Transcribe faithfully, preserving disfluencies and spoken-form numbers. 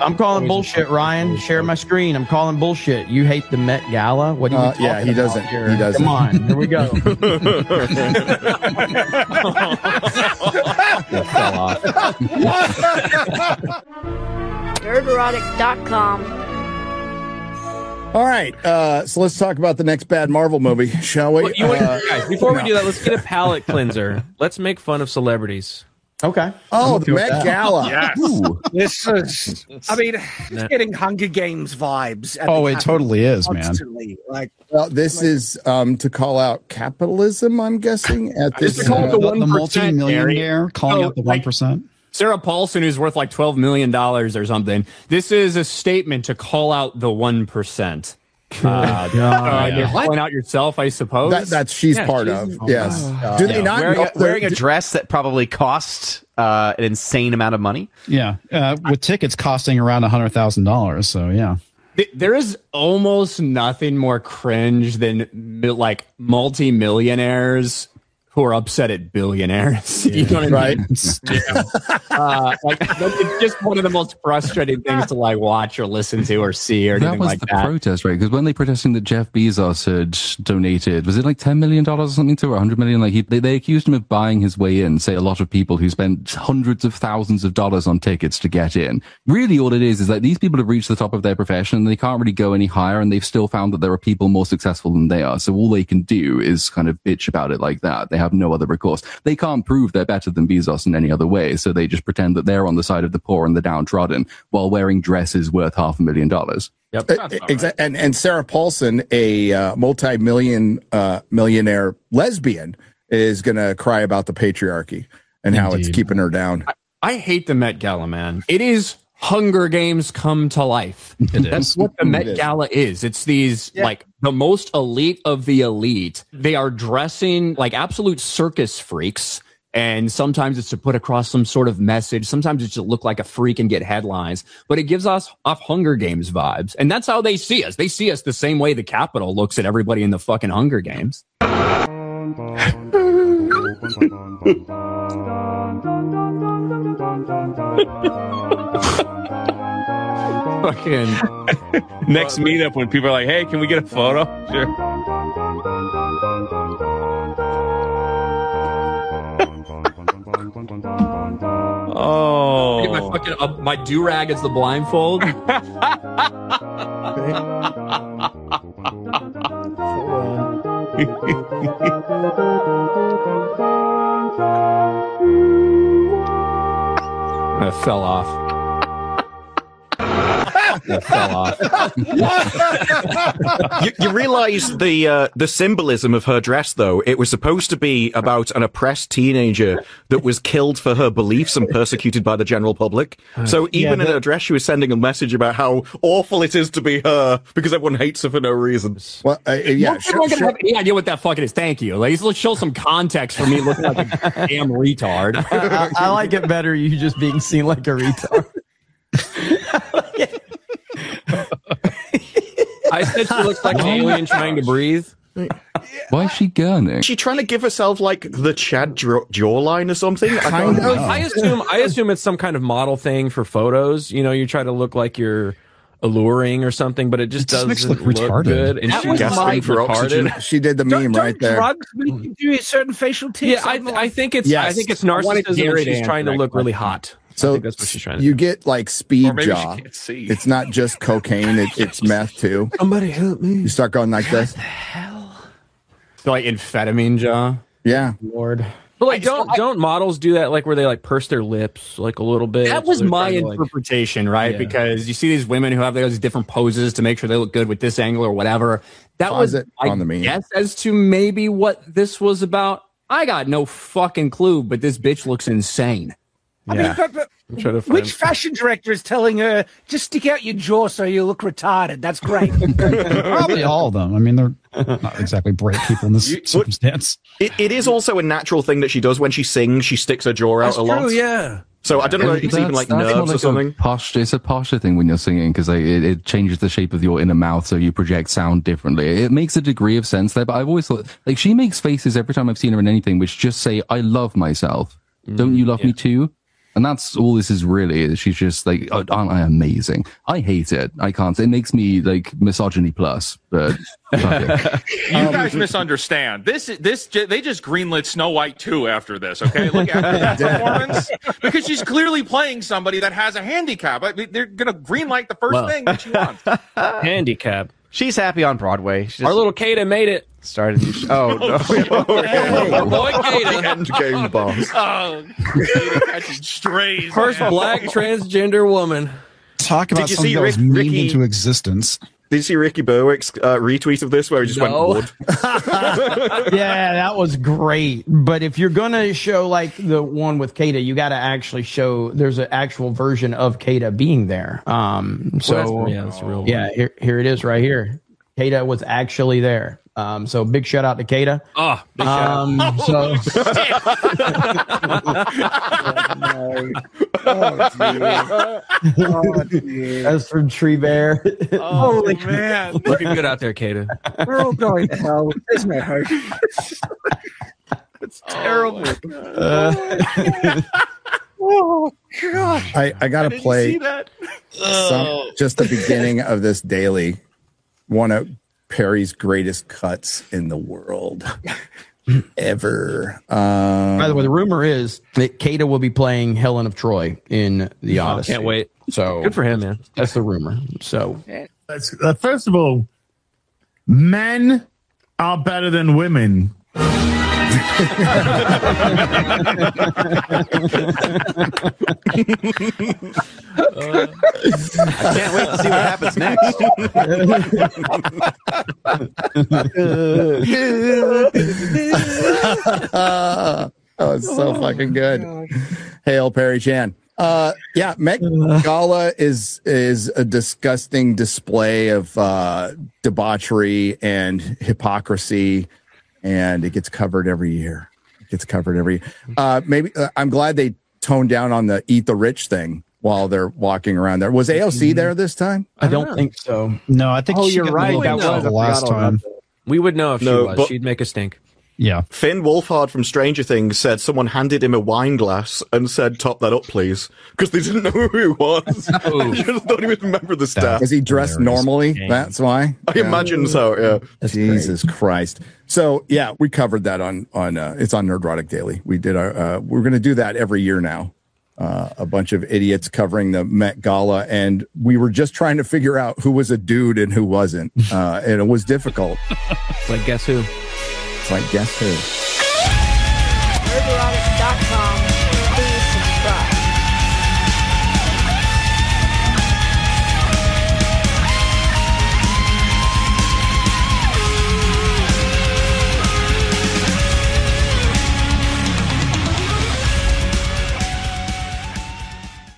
I'm calling bullshit, Ryan. Share my screen. I'm calling bullshit. You hate the Met Gala? What are you uh, talking Yeah, he doesn't. Here? He doesn't. Come on. Here we go. That fell off. nerd erotic dot com. All right, uh, so let's talk about the next bad Marvel movie, shall we? Well, you want, uh, guys, before no. we do that, let's get a palate cleanser. Let's make fun of celebrities. Okay. Oh, the Met that. Gala. Yes. This is, I mean, it's getting Hunger Games vibes. at Oh, the it totally is, man. constantly. Like, Well, this like, is um, to call out capitalism, I'm guessing. At this, It's called uh, the the, one the percent, multi-millionaire calling No, out the like- one percent. Sarah Paulson, who's worth like twelve million dollars or something. This is a statement to call out the one percent. Uh, uh, yeah. just point out yourself, I suppose. that, that's she's Yeah, part she's- of. Yes. Uh, do they Yeah, not wearing, know a, wearing a they're- dress that probably cost uh, an insane amount of money? Yeah, uh, with tickets costing around one hundred thousand dollars. So, yeah. Th- There is almost nothing more cringe than mi- like multi-millionaires who are upset at billionaires. You know what I mean? Right. Uh, like it's just one of the most frustrating things to like watch or listen to or see or That anything was like the that. protest, right? Because when they protesting that Jeff Bezos had donated, was it like ten million dollars or something to, or one hundred million? Like he, they, they accused him of buying his way in. Say a lot of people who spent hundreds of thousands of dollars on tickets to get in. Really, all it is is that these people have reached the top of their profession and they can't really go any higher, and they've still found that there are people more successful than they are. So all they can do is kind of bitch about it like that. They have no other recourse. They can't prove they're better than Bezos in any other way, so they just pretend that they're on the side of the poor and the downtrodden while wearing dresses worth half a million dollars. Yep. Uh, exa- and and Sarah Paulson, a uh, multi-million uh, millionaire lesbian, is going to cry about the patriarchy and how it's Indeed. keeping her down. I, I hate the Met Gala, man. It is Hunger Games come to life. It That's is. what the It Met is. Gala is. It's these like the most elite of the elite. They are dressing like absolute circus freaks. And sometimes it's to put across some sort of message. Sometimes it's to look like a freak and get headlines. But it gives us off Hunger Games vibes. And that's how they see us. They see us the same way the Capitol looks at everybody in the fucking Hunger Games. Fucking Next meetup when people are like, hey, can we get a photo? Sure. Oh. get my fucking uh, my do rag as the blindfold. That fell off. That fell off. you, you realize the uh, the symbolism of her dress, though. It was supposed to be about an oppressed teenager that was killed for her beliefs and persecuted by the general public. So even Yeah, in her dress, she was sending a message about how awful it is to be her because everyone hates her for no reason. Well, uh, yeah, Most people are gonna have any idea what that fucking is. Thank you. Like, let's show some context for me looking like a damn retard. I, I like it better you just being seen like a retard. I said she looks like an alien trying to breathe. Why is she gurning? Is she trying to give herself like the Chad jaw- jawline or something? I Kind don't of. know. I assume I assume it's some kind of model thing for photos. You know, you try to look like you're alluring or something, but it just It just doesn't makes it look, look retarded. good. And That she was gasping my for retarded. oxygen. she did the don't, meme don't right there. drugs make you do certain facial tics? Yeah, I, I'm I think it's Yes. I think it's I wanted narcissism. Gary And to she's answer trying to that look really question. hot. I So think that's what she's trying to you do. get like speed Or maybe she jaw. can't see. It's not just cocaine; it, it's meth too. Somebody help me. You start going like this. So, like amphetamine jaw. Yeah, Lord. But like, I just- don't I- don't models do that? Like where they like purse their lips like a little bit. That so was they're my trying to, like- interpretation, right? Yeah. Because you see these women who have those different poses to make sure they look good with this angle or whatever. That Pause was it I on the meme. guess as to maybe what this was about. I got no fucking clue, but this bitch looks insane. I mean, but, but I'm trying to find. which fashion director is telling her just stick out your jaw so you look retarded? That's great. Probably all of them. I mean, they're not exactly bright people in this You- circumstance. It, it is also a natural thing that she does when she sings. She sticks her jaw out That's a lot. true, yeah. So I don't know if it's even like That's- that's more nerves or like something. A posh, it's a posture thing when you're singing because like, it, it changes the shape of your inner mouth, so you project sound differently. It makes a degree of sense there, but I've always thought like she makes faces every time I've seen her in anything which just say "I love myself." Don't you love yeah. me too? And that's all this is really. She's just like, oh, aren't I amazing? I hate it. I can't. It makes me like misogyny plus, but fuck you um, guys misunderstand. This, this, they just greenlit Snow White two after this. Okay, look after that performance because she's clearly playing somebody that has a handicap. I mean, they're gonna greenlight the first well. thing that she wants. Handicap. She's happy on Broadway. She's Our little Kata made it. Started. New sh- oh no! Hey, our boy Kata. End game boss. Oh, Kata catching strays. First black transgender woman. Talk about Did you something see that was Rick, memed Ricky, into existence. Did you see Ricky Berwick's uh, retweet of this where he just no. went wood? Yeah, that was great. But if you're gonna show like the one with Kata, you got to actually show there's an actual version of Kata being there. Um, so well, that's, yeah, that's real. Yeah, here, here it is right here. Kata was actually there. Um, so big shout out to Kata. Oh, big um, shout out. So, oh, oh, that's from Tree Bear. Oh, holy man. Looking good out there, Kata. We're all going to hell. There's no hope. It's terrible. Uh, oh, gosh. I, I got to play some, just the beginning of this daily. One of Perry's greatest cuts in the world ever. Um, By the way, the rumor is that Kata will be playing Helen of Troy in the oh, Odyssey. Can't wait. So good for him, man. That's the rumor. So uh, first of all, men are better than women. Uh, I can't wait to see what happens next. Oh, it's so fucking good. Hail Perry Chan. Uh, yeah, Met Gala is is a disgusting display of uh, debauchery and hypocrisy, and it gets covered every year. It gets covered every year. Uh, maybe uh, I'm glad they toned down on the eat the rich thing while they're walking around there. Was A O C there this time? I don't, I don't think so. No, I think. Oh, she you're right. That was the last time. We would know if No, she was. but- She'd make a stink. Yeah. Finn Wolfhard from Stranger Things said someone handed him a wine glass and said, top that up, please. Because they didn't know who he was. I just don't even remember the staff. Was he dressed hilarious. normally? Dang. That's why? I Yeah. imagine so, yeah. That's Jesus Christ. So, yeah, we covered that on, on uh, it's on Nerdrotic Daily. We did our, uh, we're going to do that every year now. Uh, a bunch of idiots covering the Met Gala, and we were just trying to figure out who was a dude and who wasn't. Uh, and it was difficult. It's like, guess who? It's like, guess who? Nerd Erotic dot com.